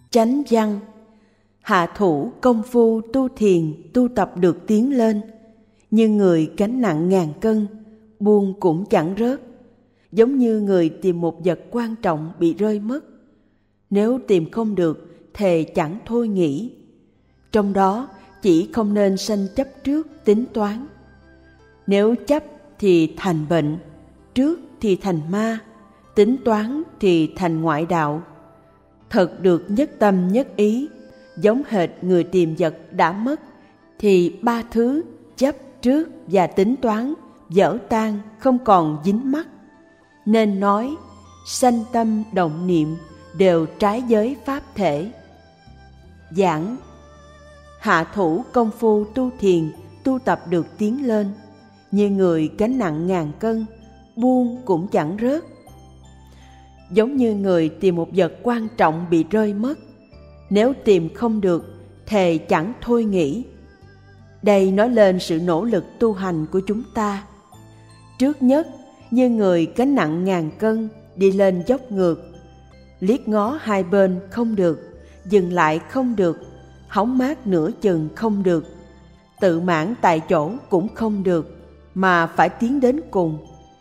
Chánh văn: hạ thủ công phu tu thiền tu tập được tiến lên, như người gánh nặng ngàn cân, buông cũng chẳng rớt. Giống như người tìm một vật quan trọng bị rơi mất, nếu tìm không được thề chẳng thôi nghĩ. Trong đó chỉ không nên sanh chấp trước tính toán. Nếu chấp thì thành bệnh, trước thì thành ma, tính toán thì thành ngoại đạo. Thật được nhất tâm nhất ý, giống hệt người tìm vật đã mất, thì ba thứ chấp trước và tính toán vỡ tan, không còn dính mắc. Nên nói sanh tâm động niệm đều trái giới pháp thể. Giảng: hạ thủ công phu tu thiền tu tập được tiến lên, như người gánh nặng ngàn cân, buông cũng chẳng rớt. Giống như người tìm một vật quan trọng bị rơi mất, nếu tìm không được thề chẳng thôi nghĩ. Đây nói lên sự nỗ lực tu hành của chúng ta. Trước nhất, như người gánh nặng ngàn cân đi lên dốc ngược, liếc ngó hai bên không được, dừng lại không được, hóng mát nửa chừng không được, tự mãn tại chỗ cũng không được, mà phải tiến đến cùng.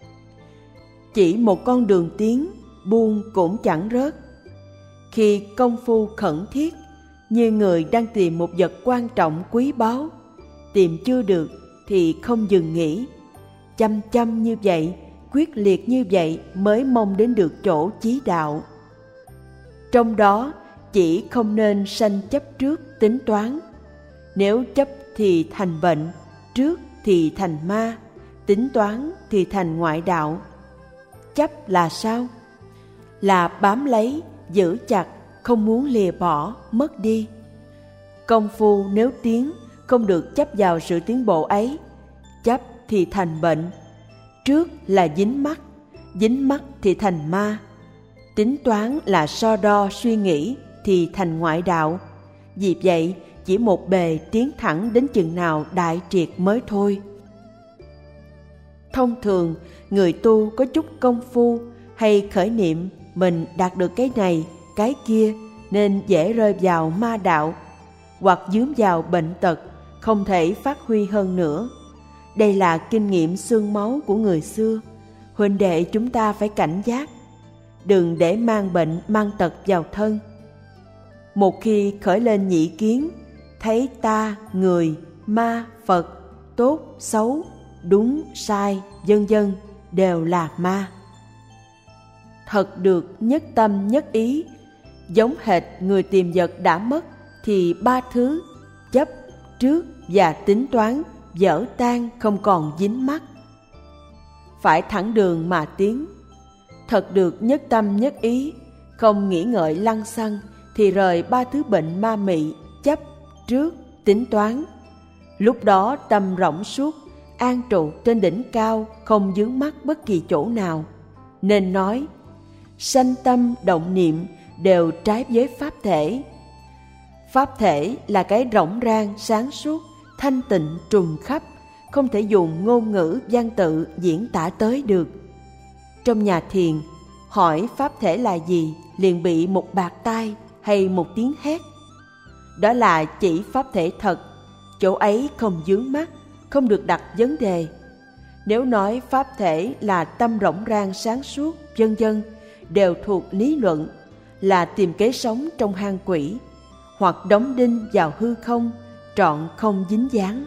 Chỉ một con đường tiến, buông cũng chẳng rớt. Khi công phu khẩn thiết, như người đang tìm một vật quan trọng quý báu, tìm chưa được thì không dừng nghỉ, chăm chăm như vậy, quyết liệt như vậy mới mong đến được chỗ chí đạo. Trong đó chỉ không nên sanh chấp trước tính toán. Nếu chấp thì thành bệnh, trước thì thành ma, tính toán thì thành ngoại đạo. Chấp là sao? Là bám lấy, giữ chặt, không muốn lìa bỏ, mất đi. Công phu nếu tiến, không được chấp vào sự tiến bộ ấy. Chấp thì thành bệnh. Trước là dính mắc thì thành ma. Tính toán là so đo suy nghĩ thì thành ngoại đạo. Vì vậy, chỉ một bề tiến thẳng đến chừng nào đại triệt mới thôi. Thông thường, người tu có chút công phu hay khởi niệm mình đạt được cái này, cái kia, nên dễ rơi vào ma đạo, hoặc dướng vào bệnh tật, không thể phát huy hơn nữa. Đây là kinh nghiệm xương máu của người xưa. Huynh đệ chúng ta phải cảnh giác, đừng để mang bệnh mang tật vào thân. Một khi khởi lên nhị kiến, thấy ta, người, ma, Phật, tốt, xấu, đúng, sai, vân vân đều là ma. Thật được nhất tâm nhất ý, giống hệt người tìm vật đã mất, thì ba thứ chấp, trước và tính toán vỡ tan, không còn dính mắc. Phải thẳng đường mà tiến. Thật được nhất tâm nhất ý, không nghĩ ngợi lăng xăng, thì rời ba thứ bệnh ma mị, chấp, trước, tính toán. Lúc đó tâm rỗng suốt, an trụ trên đỉnh cao, không vướng mắc bất kỳ chỗ nào. Nên nói sanh tâm động niệm đều trái với pháp thể. Pháp thể là cái rỗng rang, sáng suốt, thanh tịnh, trùm khắp, không thể dùng ngôn ngữ văn tự diễn tả tới được. Trong nhà thiền, hỏi pháp thể là gì liền bị một bạt tai hay một tiếng hét. Đó là chỉ pháp thể thật, chỗ ấy không vướng mắc, không được đặt vấn đề. Nếu nói pháp thể là tâm rỗng rang sáng suốt, vân vân, đều thuộc lý luận, là tìm kế sống trong hang quỷ, hoặc đóng đinh vào hư không, trọn không dính dáng.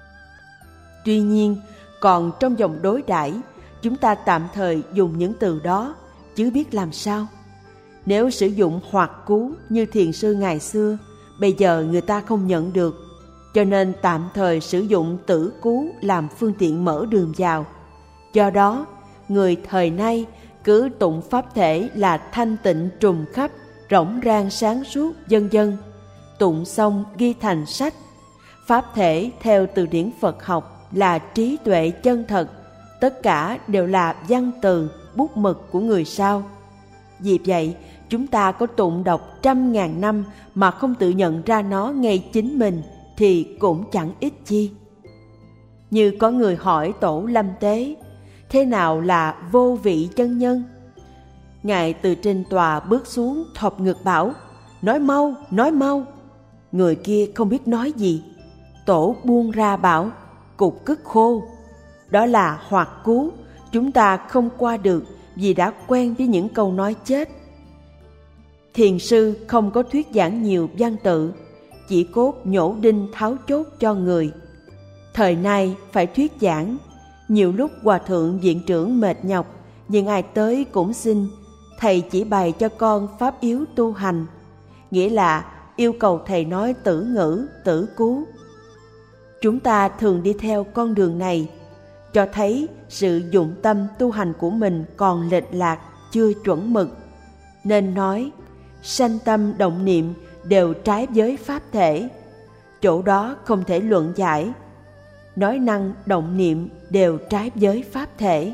Tuy nhiên, còn trong dòng đối đãi, chúng ta tạm thời dùng những từ đó, chứ biết làm sao. Nếu sử dụng hoặc cú như thiền sư ngày xưa, bây giờ người ta không nhận được, cho nên tạm thời sử dụng tử cú làm phương tiện mở đường vào. Do đó, người thời nay cứ tụng pháp thể là thanh tịnh trùm khắp, rỗng rang sáng suốt, vân vân. Tụng xong ghi thành sách. Pháp thể theo từ điển Phật học là trí tuệ chân thật, tất cả đều là văn từ, bút mực của người sau. Vì vậy, chúng ta có tụng đọc 100.000 năm mà không tự nhận ra nó ngay chính mình thì cũng chẳng ích chi. Như có người hỏi Tổ Lâm Tế, thế nào là vô vị chân nhân? Ngài từ trên tòa bước xuống thộp ngực bảo, nói mau, nói mau. Người kia không biết nói gì. Tổ buông ra bảo, cục cứt khô. Đó là hoặc cú, chúng ta không qua được vì đã quen với những câu nói chết. Thiền sư không có thuyết giảng nhiều văn tự, chỉ cốt nhổ đinh tháo chốt cho người. Thời nay phải thuyết giảng, nhiều lúc hòa thượng viện trưởng mệt nhọc, nhưng ai tới cũng xin thầy chỉ bày cho con pháp yếu tu hành, nghĩa là yêu cầu thầy nói tử ngữ, tử cú. Chúng ta thường đi theo con đường này, cho thấy sự dụng tâm tu hành của mình còn lệch lạc, chưa chuẩn mực. Nên nói, sanh tâm động niệm đều trái với pháp thể, chỗ đó không thể luận giải. Nói năng động niệm đều trái với pháp thể.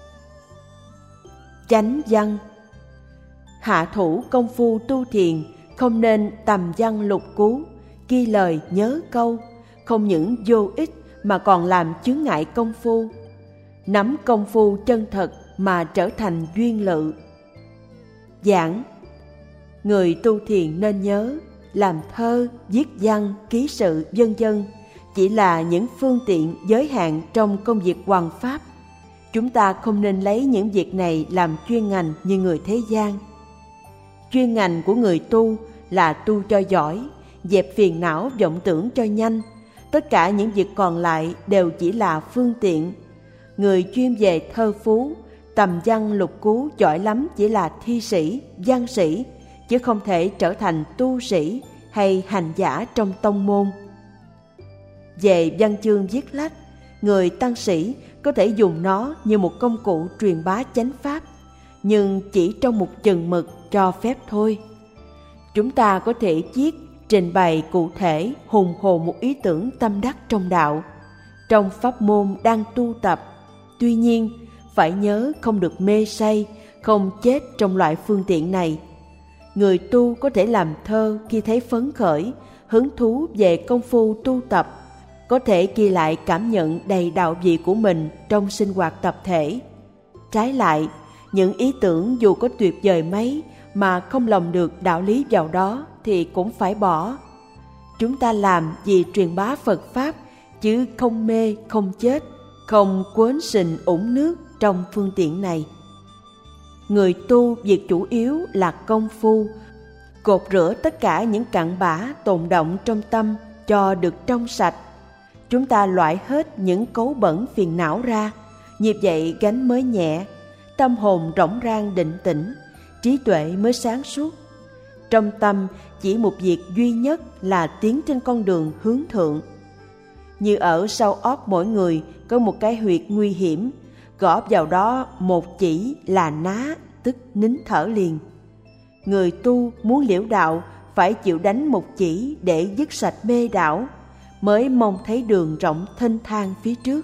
Chánh văn. Hạ thủ công phu tu thiền không nên tầm văn lục cú, ghi lời nhớ câu, không những vô ích mà còn làm chướng ngại công phu. Nắm công phu chân thật mà trở thành duyên lự. Giảng. Người tu thiền nên nhớ, làm thơ, viết văn, ký sự vân vân chỉ là những phương tiện giới hạn trong công việc hoằng pháp. Chúng ta không nên lấy những việc này làm chuyên ngành như người thế gian. Chuyên ngành của người tu là tu cho giỏi, dẹp phiền não vọng tưởng cho nhanh. Tất cả những việc còn lại đều chỉ là phương tiện. Người chuyên về thơ phú, tầm văn lục cú giỏi lắm chỉ là thi sĩ, văn sĩ, chứ không thể trở thành tu sĩ hay hành giả trong tông môn. Về văn chương viết lách, người tăng sĩ có thể dùng nó như một công cụ truyền bá chánh pháp, nhưng chỉ trong một chừng mực cho phép thôi. Chúng ta có thể viết, trình bày cụ thể, hùng hồn một ý tưởng tâm đắc trong đạo, trong pháp môn đang tu tập. Tuy nhiên, phải nhớ không được mê say, không chết trong loại phương tiện này. Người tu có thể làm thơ khi thấy phấn khởi, hứng thú về công phu tu tập, có thể ghi lại cảm nhận đầy đạo vị của mình trong sinh hoạt tập thể. Trái lại, những ý tưởng dù có tuyệt vời mấy mà không lồng được đạo lý vào đó thì cũng phải bỏ. Chúng ta làm vì truyền bá Phật Pháp, chứ không mê, không chết, không quến sình uổng nước trong phương tiện này. Người tu việc chủ yếu là công phu, cột rửa tất cả những cặn bã tồn động trong tâm cho được trong sạch. Chúng ta loại hết những cấu bẩn phiền não ra, như vậy gánh mới nhẹ, tâm hồn rỗng rang định tĩnh, trí tuệ mới sáng suốt. Trong tâm chỉ một việc duy nhất là tiến trên con đường hướng thượng. Như ở sau óc mỗi người có một cái huyệt nguy hiểm, gõ vào đó một chỉ là ná, tức nín thở liền. Người tu muốn liễu đạo phải chịu đánh một chỉ để dứt sạch mê đảo, mới mong thấy đường rộng thênh thang phía trước.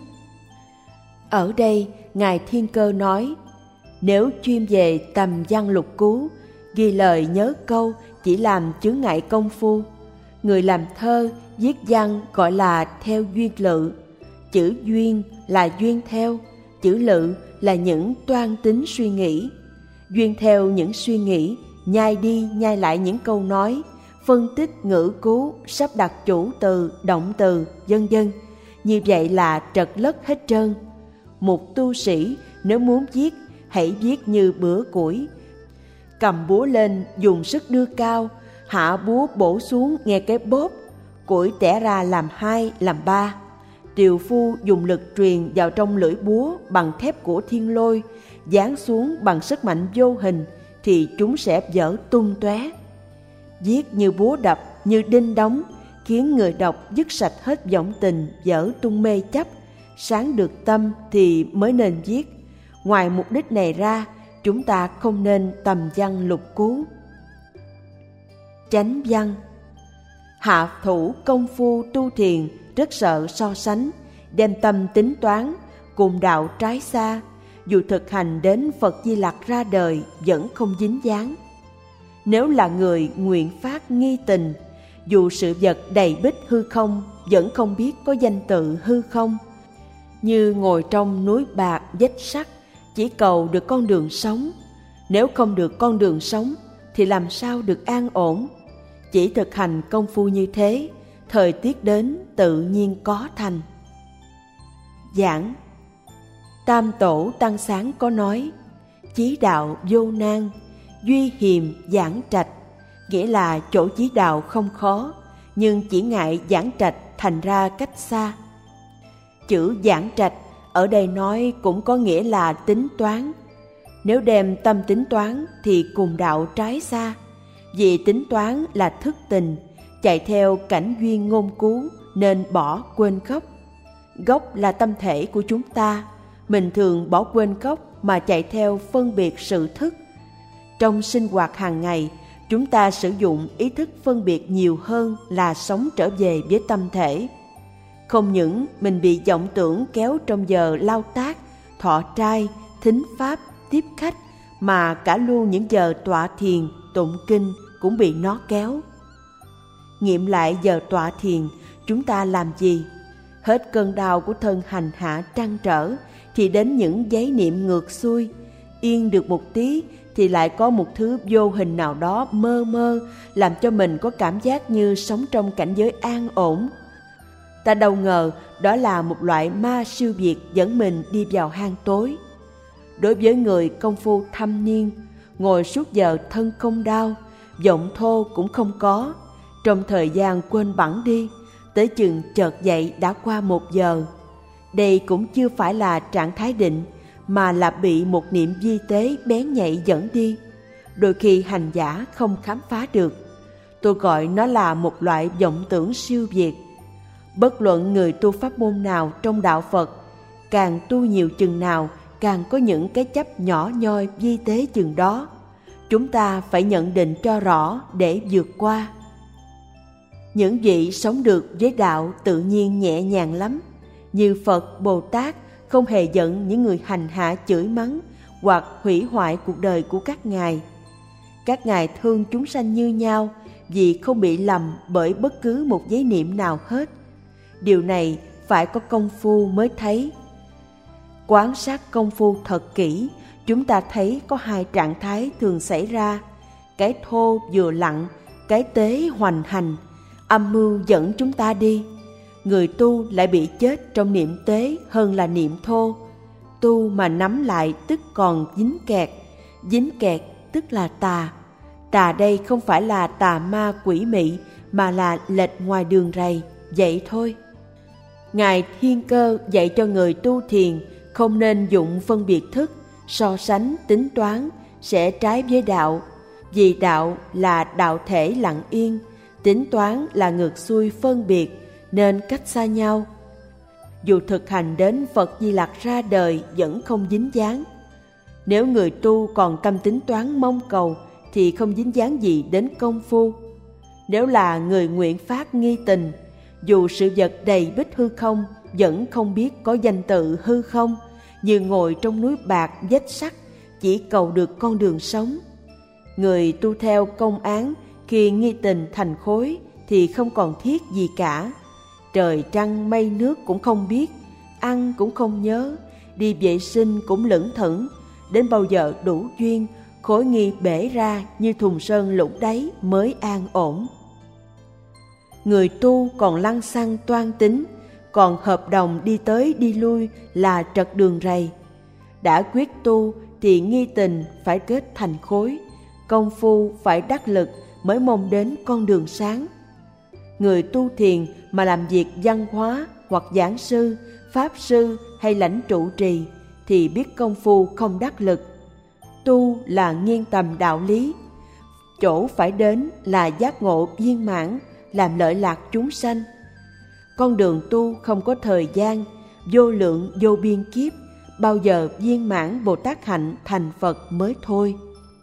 Ở đây, Ngài Thiên Cơ nói, nếu chuyên về tầm văn lục cú, ghi lời nhớ câu chỉ làm chướng ngại công phu. Người làm thơ, viết văn gọi là theo duyên lự. Chữ duyên là duyên theo, chữ lự là những toan tính suy nghĩ. Duyên theo những suy nghĩ, nhai đi nhai lại những câu nói, phân tích ngữ cú, sắp đặt chủ từ, động từ, vân vân. Như vậy là trật lất hết trơn. Một tu sĩ nếu muốn viết, hãy viết như bữa củi. Cầm búa lên dùng sức đưa cao, hạ búa bổ xuống nghe cái bóp, củi tẻ ra làm hai, làm ba. Tiều phu dùng lực truyền vào trong lưỡi búa bằng thép của thiên lôi, giáng xuống bằng sức mạnh vô hình thì chúng sẽ vỡ tung tóe. Viết như búa đập, như đinh đóng, khiến người đọc dứt sạch hết vọng tình, vỡ tung mê chấp, sáng được tâm thì mới nên viết. Ngoài mục đích này ra, chúng ta không nên tầm văn lục cú. Chánh văn. Hạ thủ công phu tu thiền rất sợ so sánh, đem tâm tính toán, cùng đạo trái xa, dù thực hành đến Phật Di Lặc ra đời vẫn không dính dáng. Nếu là người nguyện phát nghi tình, dù sự vật đầy bích hư không vẫn không biết có danh tự hư không. Như ngồi trong núi bạc vách sắt, chỉ cầu được con đường sống. Nếu không được con đường sống thì làm sao được an ổn? chỉ thực hành công phu như thế, thời tiết đến tự nhiên có thành. Giảng. Tam Tổ Tăng Sáng có nói: chí đạo vô nan, duy hiềm giảng trạch, nghĩa là chỗ chí đạo không khó, nhưng chỉ ngại giảng trạch thành ra cách xa. Chữ giảng trạch ở đây nói cũng có nghĩa là tính toán. Nếu đem tâm tính toán thì cùng đạo trái xa, vì tính toán là thức tình, chạy theo cảnh duyên ngôn cú nên bỏ quên gốc. Gốc là tâm thể của chúng ta, mình thường bỏ quên gốc mà chạy theo phân biệt sự thức. Trong sinh hoạt hàng ngày, chúng ta sử dụng ý thức phân biệt nhiều hơn là sống trở về với tâm thể. Không những mình bị vọng tưởng kéo trong giờ lao tác, thọ trai, thính pháp, tiếp khách, mà cả luôn những giờ tọa thiền, tụng kinh cũng bị nó kéo. Nghiệm lại giờ tọa thiền, chúng ta làm gì? Hết cơn đau của thân hành hạ trăn trở thì đến những giấy niệm ngược xuôi. Yên được một tí thì lại có một thứ vô hình nào đó mơ mơ, làm cho mình có cảm giác như sống trong cảnh giới an ổn. Ta đâu ngờ đó là một loại ma siêu việt dẫn mình đi vào hang tối. Đối với người công phu thâm niên, ngồi suốt giờ thân không đau, giọng thô cũng không có, trong thời gian quên bẵng đi, tới chừng chợt dậy đã qua 1 giờ. Đây cũng chưa phải là trạng thái định, mà là bị một niệm vi tế bén nhạy dẫn đi. Đôi khi hành giả không khám phá được. Tôi gọi nó là một loại vọng tưởng siêu việt. Bất luận người tu pháp môn nào trong đạo Phật, càng tu nhiều chừng nào, càng có những cái chấp nhỏ nhoi vi tế chừng đó. Chúng ta phải nhận định cho rõ để vượt qua. Những vị sống được với đạo tự nhiên nhẹ nhàng lắm. Như Phật, Bồ Tát không hề giận những người hành hạ chửi mắng hoặc hủy hoại cuộc đời của các ngài. Các ngài thương chúng sanh như nhau vì không bị lầm bởi bất cứ một giấy niệm nào hết. Điều này phải có công phu mới thấy. Quan sát công phu thật kỹ, chúng ta thấy có 2 trạng thái thường xảy ra. Cái thô vừa lặng, cái tế hoành hành, âm mưu dẫn chúng ta đi. Người tu lại bị chết trong niệm tế hơn là niệm thô. Tu mà nắm lại tức còn dính kẹt tức là tà. Tà đây không phải là tà ma quỷ mị, mà là lệch ngoài đường rầy, vậy thôi. Ngài Thiên Cơ dạy cho người tu thiền không nên dụng phân biệt thức, so sánh, tính toán, sẽ trái với đạo. Vì đạo là đạo thể lặng yên, tính toán là ngược xuôi phân biệt, nên cách xa nhau. Dù thực hành đến Phật Di Lặc ra đời vẫn không dính dáng. Nếu người tu còn tâm tính toán mong cầu thì không dính dáng gì đến công phu. Nếu là người nguyện phát nghi tình, dù sự vật đầy bích hư không vẫn không biết có danh tự hư không, như ngồi trong núi bạc vách sắt, chỉ cầu được con đường sống. Người tu theo công án khi nghi tình thành khối thì không còn thiết gì cả. Trời trăng mây nước cũng không biết, ăn cũng không nhớ, đi vệ sinh cũng lững thững. Đến bao giờ đủ duyên, khối nghi bể ra như thùng sơn lũng đáy mới an ổn. Người tu còn lăng xăng toan tính, còn hợp đồng đi tới đi lui là trật đường rầy. Đã quyết tu thì nghi tình phải kết thành khối, công phu phải đắc lực mới mong đến con đường sáng. Người tu thiền mà làm việc văn hóa hoặc giảng sư, pháp sư hay lãnh trụ trì thì biết công phu không đắc lực. Tu là nghiêng tầm đạo lý, chỗ phải đến là giác ngộ viên mãn, làm lợi lạc chúng sanh. Con đường tu không có thời gian, vô lượng vô biên kiếp, bao giờ viên mãn Bồ Tát hạnh thành Phật mới thôi.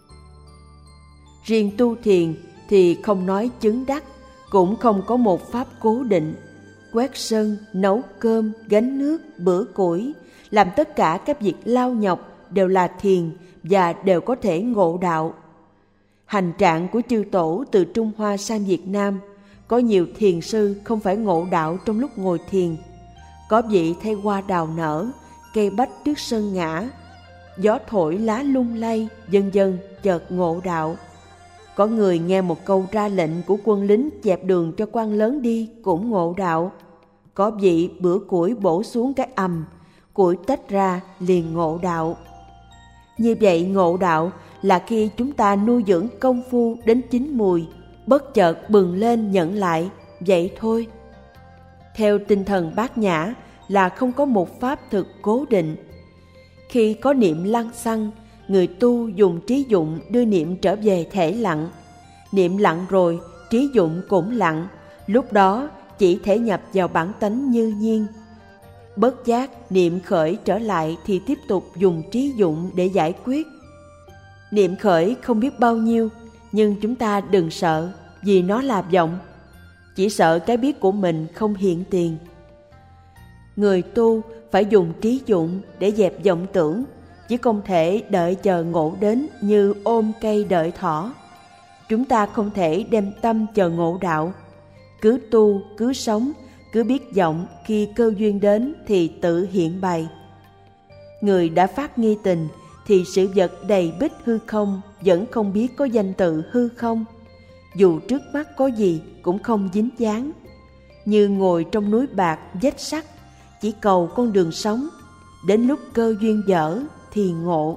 Riêng tu thiền thì không nói chứng đắc, cũng không có một pháp cố định. Quét sân, nấu cơm, gánh nước, bữa củi, làm tất cả các việc lao nhọc đều là thiền và đều có thể ngộ đạo. Hành trạng của chư tổ từ Trung Hoa sang Việt Nam, có nhiều thiền sư không phải ngộ đạo trong lúc ngồi thiền. Có vị thấy hoa đào nở, cây bách trước sân ngã, gió thổi lá lung lay, dần dần chợt ngộ đạo. Có người nghe một câu ra lệnh của quân lính dẹp đường cho quan lớn đi cũng ngộ đạo. Có vị bữa củi bổ xuống cái ầm, củi tách ra liền ngộ đạo. Như vậy ngộ đạo là khi chúng ta nuôi dưỡng công phu đến chín mùi, bất chợt bừng lên nhận lại, vậy thôi. Theo tinh thần Bát Nhã là không có một pháp thực cố định. Khi có niệm lăng xăng, người tu dùng trí dụng đưa niệm trở về thể lặng. Niệm lặng rồi, trí dụng cũng lặng, lúc đó chỉ thể nhập vào bản tánh như nhiên. Bất giác niệm khởi trở lại thì tiếp tục dùng trí dụng để giải quyết. Niệm khởi không biết bao nhiêu, nhưng chúng ta đừng sợ vì nó là vọng. Chỉ sợ cái biết của mình không hiện tiền. Người tu phải dùng trí dụng để dẹp vọng tưởng, chứ không thể đợi chờ ngộ đến như ôm cây đợi thỏ. Chúng ta không thể đem tâm chờ ngộ đạo. Cứ tu, cứ sống, cứ biết vọng, khi cơ duyên đến thì tự hiện bày. Người đã phát nghi tình thì sự vật đầy bích hư không vẫn không biết có danh tự hư không. Dù trước mắt có gì cũng không dính dáng. Như ngồi trong núi bạc vách sắt, chỉ cầu con đường sống, đến lúc cơ duyên dở thì ngộ.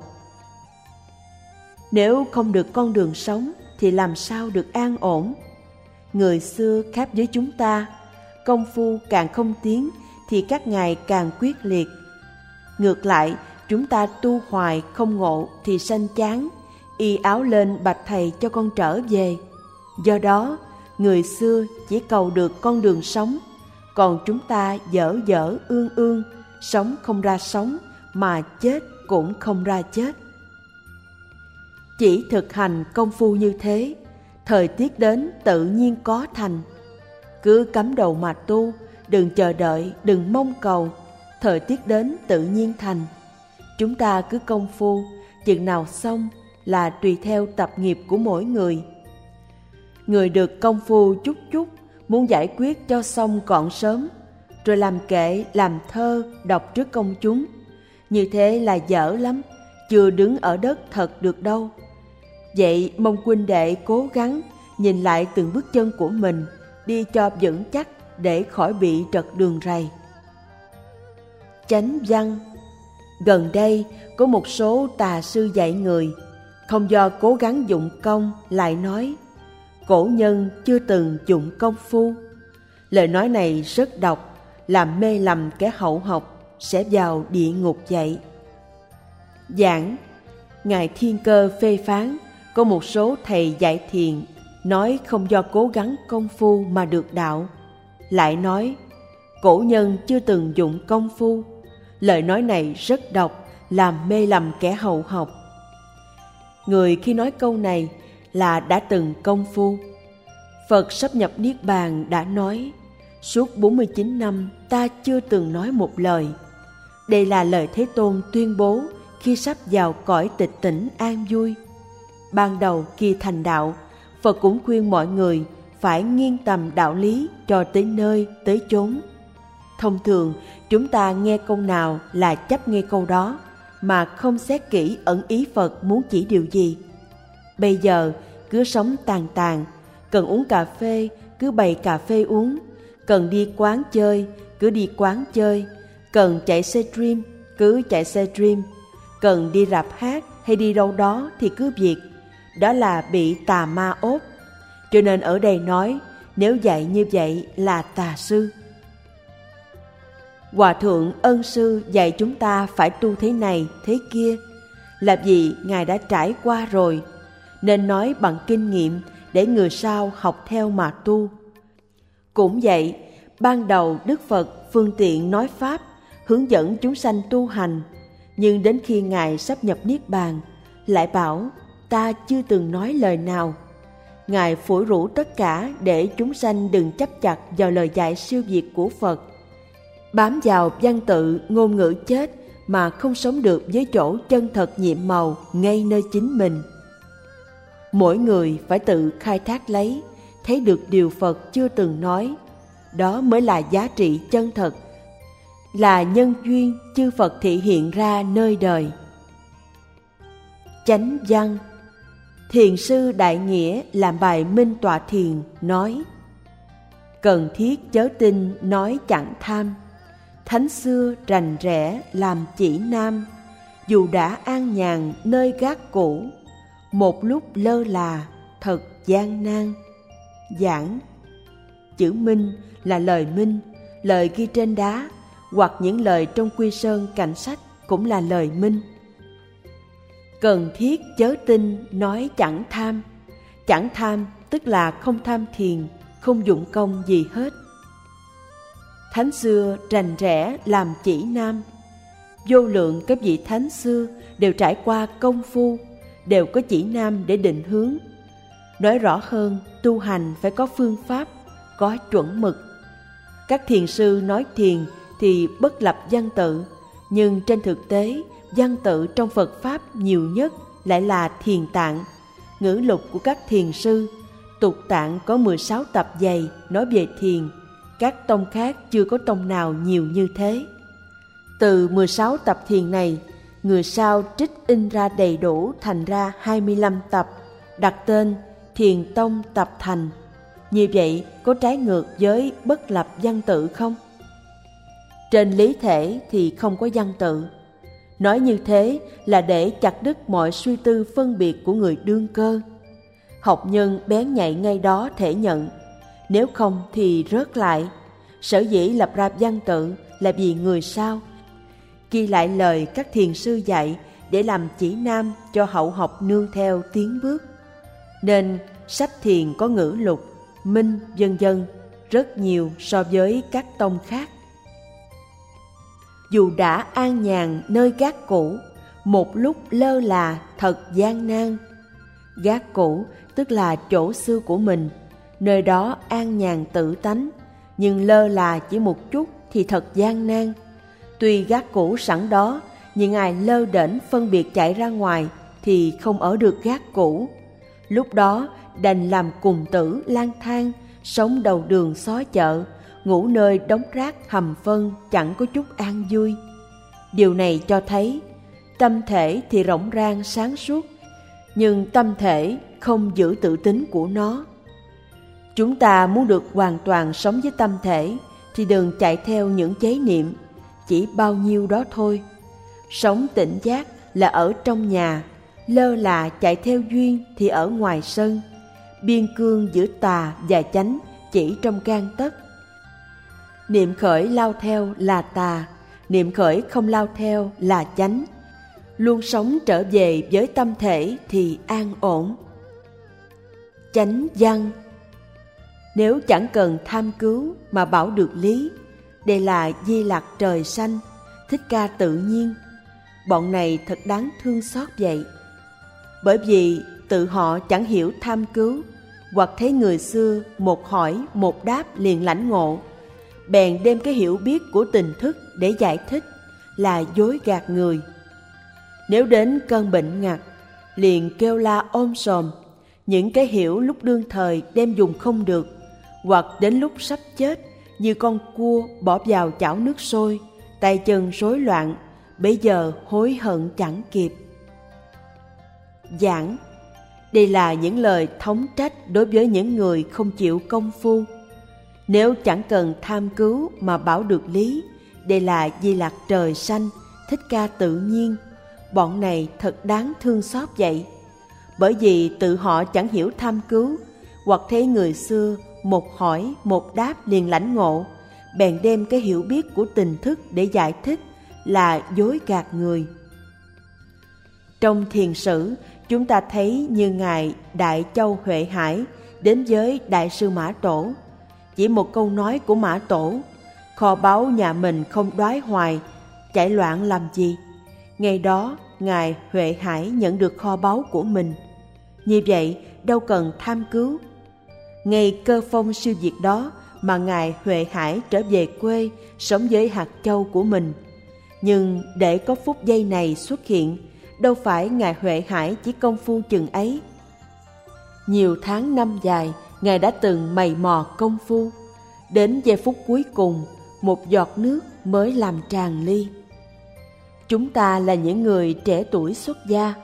Nếu không được con đường sống thì làm sao được an ổn? Người xưa khác với chúng ta, công phu càng không tiến thì các ngài càng quyết liệt. Ngược lại, chúng ta tu hoài không ngộ thì sanh chán, y áo lên bạch thầy cho con trở về. Do đó, người xưa chỉ cầu được con đường sống, còn chúng ta dở dở ương ương, sống không ra sống, mà chết cũng không ra chết. Chỉ thực hành công phu như thế, thời tiết đến tự nhiên có thành. Cứ cắm đầu mà tu, đừng chờ đợi, đừng mong cầu, thời tiết đến tự nhiên thành. Chúng ta cứ công phu, chừng nào xong là tùy theo tập nghiệp của mỗi người. Người được công phu chút chút, muốn giải quyết cho xong gọn sớm, rồi làm kệ, làm thơ, đọc trước công chúng. Như thế là dở lắm, chưa đứng ở đất thật được đâu. Vậy mong huynh đệ cố gắng nhìn lại từng bước chân của mình, đi cho vững chắc để khỏi bị trật đường rầy. Chánh văn. Gần đây có một số tà sư dạy người, không do cố gắng dụng công lại nói cổ nhân chưa từng dụng công phu. Lời nói này rất độc, làm mê lầm kẻ hậu học, sẽ vào địa ngục vậy. Giảng. Ngài Thiên Cơ phê phán có một số thầy dạy thiền nói không do cố gắng công phu mà được đạo. Lại nói cổ nhân chưa từng dụng công phu. Lời nói này rất độc, làm mê lầm kẻ hậu học. Người khi nói câu này là đã từng công phu. Phật sắp nhập Niết Bàn đã nói, suốt 49 năm ta chưa từng nói một lời. Đây là lời Thế Tôn tuyên bố khi sắp vào cõi tịch tỉnh an vui. Ban đầu khi thành đạo, Phật cũng khuyên mọi người phải nghiêng tầm đạo lý cho tới nơi tới chốn. Thông thường chúng ta nghe câu nào là chấp nghe câu đó, mà không xét kỹ ẩn ý Phật muốn chỉ điều gì. Bây giờ cứ sống tàn tàn, cần uống cà phê cứ bày cà phê uống, cần đi quán chơi cứ đi quán chơi, cần chạy xe dream cứ chạy xe dream, cần đi rạp hát hay đi đâu đó thì cứ việc. Đó là bị tà ma ốt. Cho nên ở đây nói nếu dạy như vậy là tà sư. Hòa thượng Ân Sư dạy chúng ta phải tu thế này thế kia là vì Ngài đã trải qua rồi, nên nói bằng kinh nghiệm để người sau học theo mà tu. Cũng vậy, ban đầu Đức Phật phương tiện nói Pháp, hướng dẫn chúng sanh tu hành, nhưng đến khi Ngài sắp nhập Niết Bàn, lại bảo ta chưa từng nói lời nào. Ngài phủi rủ tất cả để chúng sanh đừng chấp chặt vào lời dạy siêu việt của Phật, bám vào văn tự ngôn ngữ chết mà không sống được với chỗ chân thật nhiệm màu ngay nơi chính mình. Mỗi người phải tự khai thác lấy, thấy được điều Phật chưa từng nói. Đó mới là giá trị chân thật, là nhân duyên chư Phật thị hiện ra nơi đời. Chánh văn. Thiền sư Đại Nghĩa làm bài Minh Tọa Thiền nói: cần thiết chớ tin nói chẳng tham, thánh xưa rành rẽ làm chỉ nam. Dù đã an nhàn nơi gác cũ, một lúc lơ là thật gian nan. Giảng: chữ minh là lời minh, lời ghi trên đá, hoặc những lời trong quy sơn cạnh sách cũng là lời minh. Cần thiết chớ tin nói chẳng tham. Chẳng tham tức là không tham thiền, không dụng công gì hết. Thánh xưa rành rẽ làm chỉ nam. Vô lượng các vị thánh xưa đều trải qua công phu, đều có chỉ nam để định hướng. Nói rõ hơn, tu hành phải có phương pháp, có chuẩn mực. Các thiền sư nói thiền thì bất lập văn tự, nhưng trên thực tế, văn tự trong Phật Pháp nhiều nhất lại là thiền tạng, ngữ lục của các thiền sư. Tục tạng có 16 tập dày nói về thiền, các tông khác chưa có tông nào nhiều như thế. Từ 16 tập thiền này, người sau trích in ra đầy đủ thành ra 25 tập, đặt tên Thiền Tông Tập Thành. Như vậy có trái ngược với bất lập văn tự không? Trên lý thể thì không có văn tự. Nói như thế là để chặt đứt mọi suy tư phân biệt của người đương cơ. Học nhân bén nhạy ngay đó thể nhận, nếu không thì rớt lại. Sở dĩ lập ra văn tự là vì người sau ghi lại lời các thiền sư dạy để làm chỉ nam cho hậu học nương theo tiến bước. Nên sách thiền có ngữ lục, minh vân vân rất nhiều so với các tông khác. Dù đã an nhàn nơi gác cũ, một lúc lơ là thật gian nan. Gác cũ tức là chỗ xưa của mình, nơi đó an nhàn tự tánh, nhưng lơ là chỉ một chút thì thật gian nan. Tuy gác cũ sẵn đó, nhưng ai lơ đễnh phân biệt chạy ra ngoài thì không ở được gác cũ. Lúc đó đành làm cùng tử lang thang, sống đầu đường xó chợ, ngủ nơi đống rác hầm phân, chẳng có chút an vui. Điều này cho thấy tâm thể thì rỗng rang sáng suốt, nhưng tâm thể không giữ tự tính của nó. Chúng ta muốn được hoàn toàn sống với tâm thể thì đừng chạy theo những chế niệm, chỉ bao nhiêu đó thôi. Sống tỉnh giác là ở trong nhà, lơ là chạy theo duyên thì ở ngoài sân. Biên cương giữa tà và chánh chỉ trong gang tấc. Niệm khởi lao theo là tà, niệm khởi không lao theo là chánh. Luôn sống trở về với tâm thể thì an ổn. Chánh văn: nếu chẳng cần tham cứu mà bảo được lý, đây là Di Lặc trời xanh, Thích Ca tự nhiên. Bọn này thật đáng thương xót vậy. Bởi vì tự họ chẳng hiểu tham cứu, hoặc thấy người xưa một hỏi một đáp liền lãnh ngộ, bèn đem cái hiểu biết của tình thức để giải thích, là dối gạt người. Nếu đến cơn bệnh ngặt, liền kêu la ôm sòm, những cái hiểu lúc đương thời đem dùng không được, hoặc đến lúc sắp chết, như con cua bỏ vào chảo nước sôi, tay chân rối loạn, bấy giờ hối hận chẳng kịp. Giảng: đây là những lời thống trách đối với những người không chịu công phu. Nếu chẳng cần tham cứu mà bảo được lý, đây là Di Lặc trời xanh, Thích Ca tự nhiên. Bọn này thật đáng thương xót vậy. Bởi vì tự họ chẳng hiểu tham cứu, hoặc thấy người xưa một hỏi một đáp liền lãnh ngộ, bèn đem cái hiểu biết của tình thức để giải thích, là dối gạt người. Trong thiền sử, chúng ta thấy như Ngài Đại Châu Huệ Hải đến với Đại sư Mã Tổ. Chỉ một câu nói của Mã Tổ: kho báu nhà mình không đoái hoài, chạy loạn làm gì? Ngày đó, Ngài Huệ Hải nhận được kho báu của mình. Như vậy, đâu cần tham cứu. Ngay cơ phong siêu diệt đó mà Ngài Huệ Hải trở về quê, sống với hạt châu của mình. Nhưng để có phút giây này xuất hiện, đâu phải Ngài Huệ Hải chỉ công phu chừng ấy. Nhiều tháng năm dài, Ngài đã từng mày mò công phu. Đến giây phút cuối cùng, một giọt nước mới làm tràn ly. Chúng ta là những người trẻ tuổi xuất gia,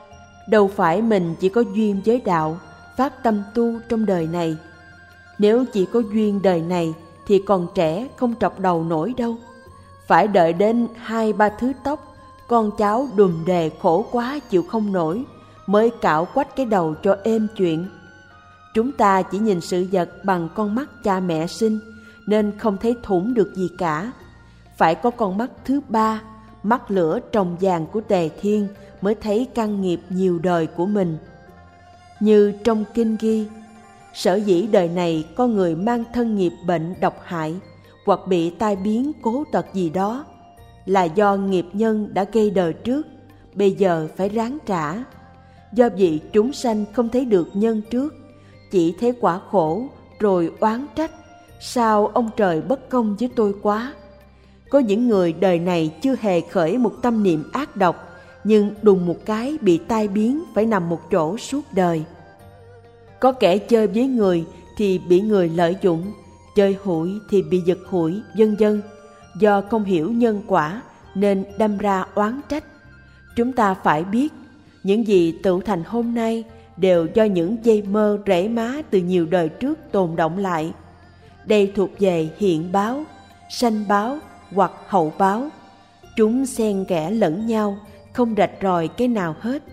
Đâu phải mình chỉ có duyên với đạo, phát tâm tu trong đời này. Nếu chỉ có duyên đời này thì còn trẻ không trọc đầu nổi đâu. Phải đợi đến 2-3 thứ tóc, con cháu đùm đề khổ quá chịu không nổi, mới cạo quách cái đầu cho êm chuyện. Chúng ta chỉ nhìn sự vật bằng con mắt cha mẹ sinh, nên không thấy thủng được gì cả. Phải có con mắt thứ ba, mắt lửa tròng vàng của Tề Thiên, mới thấy căn nghiệp nhiều đời của mình. Như trong kinh ghi, sở dĩ đời này con người mang thân nghiệp bệnh độc hại, hoặc bị tai biến cố tật gì đó, là do nghiệp nhân đã gây đời trước, bây giờ phải ráng trả. Do vị chúng sanh không thấy được nhân trước, chỉ thấy quả khổ rồi oán trách, sao ông trời bất công với tôi quá. Có những người đời này chưa hề khởi một tâm niệm ác độc, nhưng đùng một cái bị tai biến phải nằm một chỗ suốt đời. Có kẻ chơi với người thì bị người lợi dụng, chơi hụi thì bị giật hụi, vân vân. Do không hiểu nhân quả nên đâm ra oán trách. Chúng ta phải biết, những gì tựu thành hôm nay đều do những dây mơ rễ má từ nhiều đời trước tồn đọng lại. Đây thuộc về hiện báo, sanh báo hoặc hậu báo. Chúng xen kẽ lẫn nhau, không rạch ròi cái nào hết.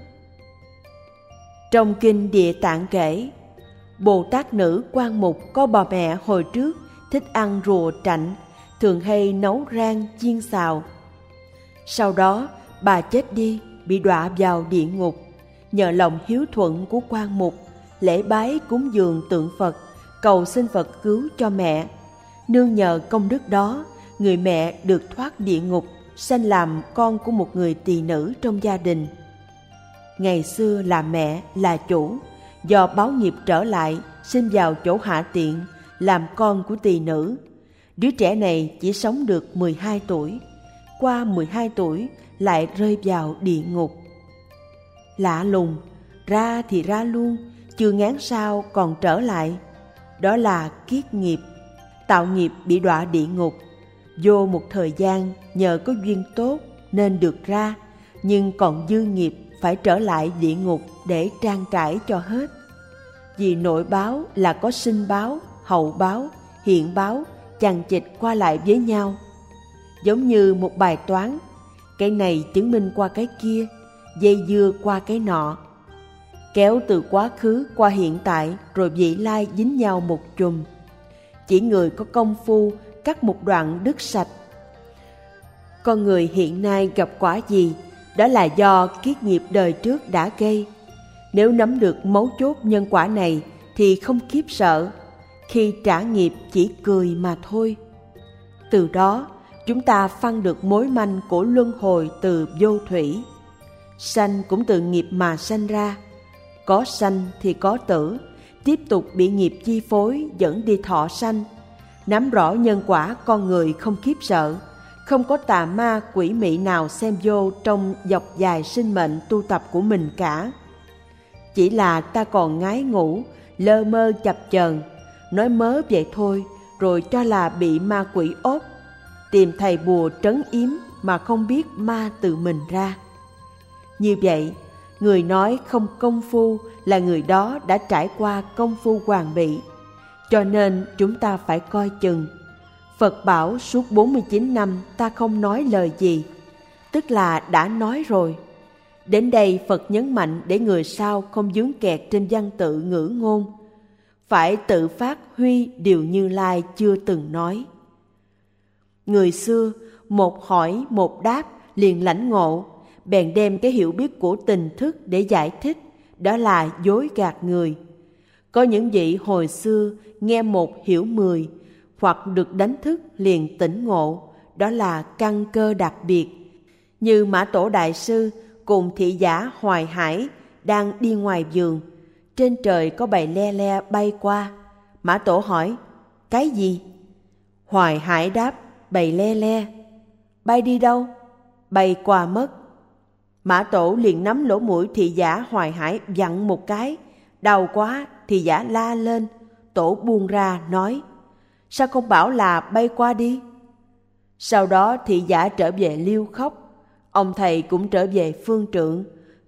Trong kinh Địa Tạng kể, Bồ Tát nữ Quan Mục có bà mẹ hồi trước thích ăn rùa trạnh, thường hay nấu rang chiên xào. Sau đó bà chết đi, bị đọa vào địa ngục. Nhờ lòng hiếu thuận của Quan Mục, lễ bái cúng dường tượng Phật, cầu xin Phật cứu cho mẹ. Nương nhờ công đức đó, người mẹ được thoát địa ngục, sanh làm con của một người tỳ nữ trong gia đình. Ngày xưa là mẹ, là chủ, do báo nghiệp trở lại, sinh vào chỗ hạ tiện, làm con của tỳ nữ. Đứa trẻ này chỉ sống được 12 tuổi, qua 12 tuổi lại rơi vào địa ngục. Lạ lùng, ra thì ra luôn, chưa ngán sao còn trở lại. Đó là kiết nghiệp, tạo nghiệp bị đọa địa ngục. Vô một thời gian nhờ có duyên tốt nên được ra, nhưng còn dư nghiệp phải trở lại địa ngục để trang trải cho hết. Vì nội báo là có sinh báo, hậu báo, hiện báo, chằng chịt qua lại với nhau. Giống như một bài toán, cái này chứng minh qua cái kia, dây dưa qua cái nọ. Kéo từ quá khứ qua hiện tại rồi vị lai dính nhau một chùm. Chỉ người có công phu cắt một đoạn đứt sạch. Con người hiện nay gặp quả gì, đó là do kiết nghiệp đời trước đã gây. Nếu nắm được mấu chốt nhân quả này thì không khiếp sợ, khi trả nghiệp chỉ cười mà thôi. Từ đó chúng ta phân được mối manh của luân hồi từ vô thủy. Sanh cũng từ nghiệp mà sanh ra, có sanh thì có tử, tiếp tục bị nghiệp chi phối dẫn đi thọ sanh. Nắm rõ nhân quả con người không khiếp sợ, không có tà ma quỷ mị nào xem vô trong dọc dài sinh mệnh tu tập của mình cả. Chỉ là ta còn ngái ngủ, lơ mơ chập chờn, nói mớ vậy thôi, rồi cho là bị ma quỷ ốp, tìm thầy bùa trấn yếm mà không biết ma từ mình ra. Như vậy, người nói không công phu là người đó đã trải qua công phu hoàn bị. Cho nên chúng ta phải coi chừng. Phật bảo suốt 49 năm ta không nói lời gì, tức là đã nói rồi. Đến đây Phật nhấn mạnh để người sau không vướng kẹt trên văn tự ngữ ngôn, phải tự phát huy điều Như Lai chưa từng nói. Người xưa một hỏi một đáp liền lãnh ngộ, bèn đem cái hiểu biết của tình thức để giải thích, đó là dối gạt người. Có những vị hồi xưa nghe một hiểu 10, hoặc được đánh thức liền tỉnh ngộ, đó là căn cơ đặc biệt. Như Mã Tổ Đại Sư cùng thị giả Hoài Hải đang đi ngoài vườn, trên trời có bầy le le bay qua. Mã Tổ hỏi, cái gì? Hoài Hải đáp, bầy le le. Bay đi đâu? Bay qua mất. Mã Tổ liền nắm lỗ mũi thị giả Hoài Hải vặn một cái, đau quá. Thị giả la lên. Tổ buông ra nói, sao không bảo là bay qua đi? Sau đó thị giả trở về Liêu Khóc, ông thầy cũng trở về Phương Trượng.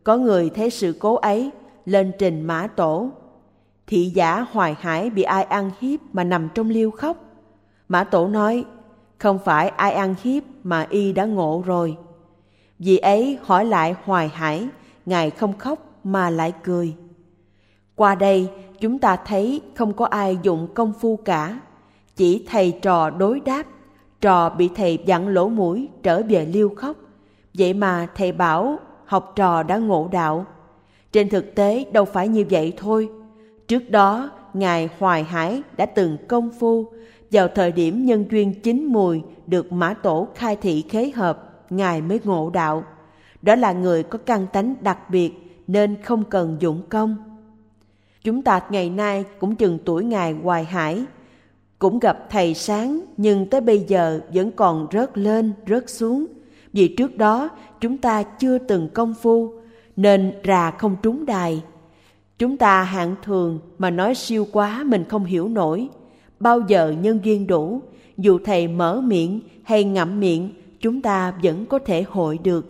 Có người thấy sự cố ấy, lên trình Mã Tổ. Thị giả Hoài Hải bị ai ăn hiếp mà nằm trong liêu khóc. Mã Tổ nói, không phải ai ăn hiếp mà y đã ngộ rồi. Vì ấy hỏi lại Hoài Hải, ngài không khóc mà lại cười. Qua đây chúng ta thấy không có ai dụng công phu cả, chỉ thầy trò đối đáp. Trò bị thầy vặn lỗ mũi trở về liêu khóc, vậy mà thầy bảo học trò đã ngộ đạo. Trên thực tế đâu phải như vậy thôi. Trước đó ngài Hoài Hải đã từng công phu, vào thời điểm nhân duyên chín mùi được Mã Tổ khai thị khế hợp, ngài mới ngộ đạo. Đó là người có căn tánh đặc biệt nên không cần dụng công. Chúng ta ngày nay cũng chừng tuổi ngài Hoài Hải, cũng gặp thầy sáng nhưng tới bây giờ vẫn còn rớt lên rớt xuống. Vì trước đó chúng ta chưa từng công phu nên rà không trúng đài. Chúng ta hạng thường mà nói siêu quá mình không hiểu nổi. Bao giờ nhân duyên đủ, dù thầy mở miệng hay ngậm miệng, chúng ta vẫn có thể hội được.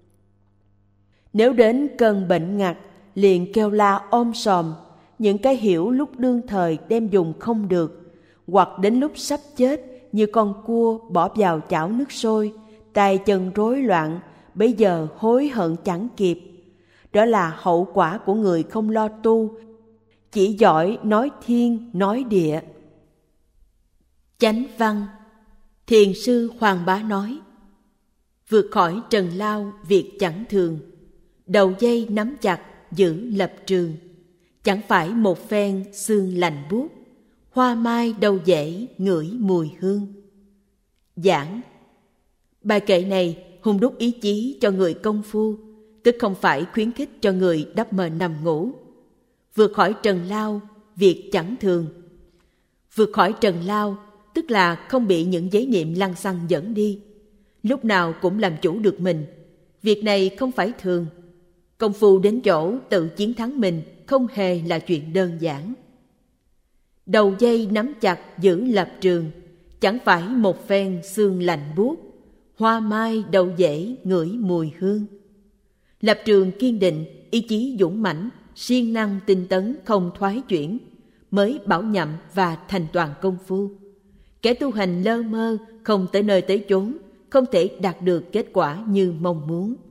Nếu đến cơn bệnh ngặt, liền kêu la om sòm, những cái hiểu lúc đương thời đem dùng không được, hoặc đến lúc sắp chết như con cua bỏ vào chảo nước sôi, tay chân rối loạn, bây giờ hối hận chẳng kịp. Đó là hậu quả của người không lo tu, chỉ giỏi nói thiên nói địa. Chánh văn. Thiền sư Hoàng Bá nói, vượt khỏi trần lao việc chẳng thường, đầu dây nắm chặt giữ lập trường, chẳng phải một phen xương lạnh buốt, hoa mai đâu dễ ngửi mùi hương. Giảng. Bài kệ này hung đúc ý chí cho người công phu, tức không phải khuyến khích cho người đắp mền nằm ngủ. Vượt khỏi trần lao việc chẳng thường. Vượt khỏi trần lao tức là không bị những giấy niệm lăng xăng dẫn đi, lúc nào cũng làm chủ được mình. Việc này không phải thường. Công phu đến chỗ tự chiến thắng mình không hề là chuyện đơn giản. Đầu dây nắm chặt giữ lập trường, chẳng phải một phen xương lạnh buốt, hoa mai đâu dễ ngửi mùi hương. Lập trường kiên định, ý chí dũng mãnh, siêng năng tinh tấn không thoái chuyển, mới bảo nhậm và thành toàn công phu. Kẻ tu hành lơ mơ, không tới nơi tới chốn, không thể đạt được kết quả như mong muốn.